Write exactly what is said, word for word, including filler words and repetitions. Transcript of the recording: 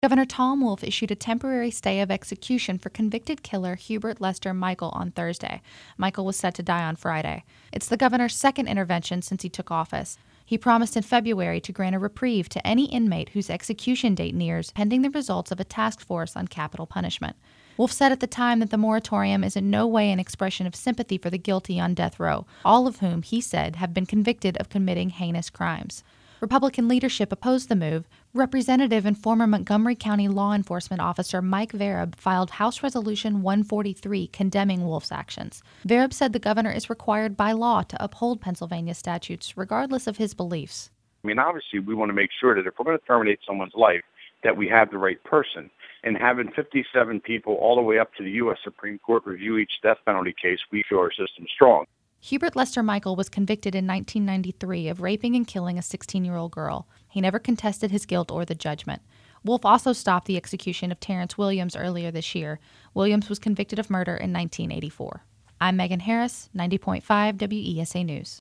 Governor Tom Wolf issued a temporary stay of execution for convicted killer Hubert Lester Michael on Thursday. Michael was set to die on Friday. It's the governor's second intervention since he took office. He promised in February to grant a reprieve to any inmate whose execution date nears, pending the results of a task force on capital punishment. Wolf said at the time that the moratorium is in no way an expression of sympathy for the guilty on death row, all of whom, he said, have been convicted of committing heinous crimes. Republican leadership opposed the move. Representative and former Montgomery County law enforcement officer Mike Vereb filed House Resolution one forty-three condemning Wolf's actions. Vereb said the governor is required by law to uphold Pennsylvania statutes, regardless of his beliefs. I mean, obviously, we want to make sure that if we're going to terminate someone's life, that we have the right person. And having fifty-seven people all the way up to the U S Supreme Court review each death penalty case, we feel our system's strong. Hubert Lester Michael was convicted in nineteen ninety-three of raping and killing a sixteen-year-old girl. He never contested his guilt or the judgment. Wolf also stopped the execution of Terrence Williams earlier this year. Williams was convicted of murder in nineteen eighty-four. I'm Megan Harris, ninety point five W E S A News.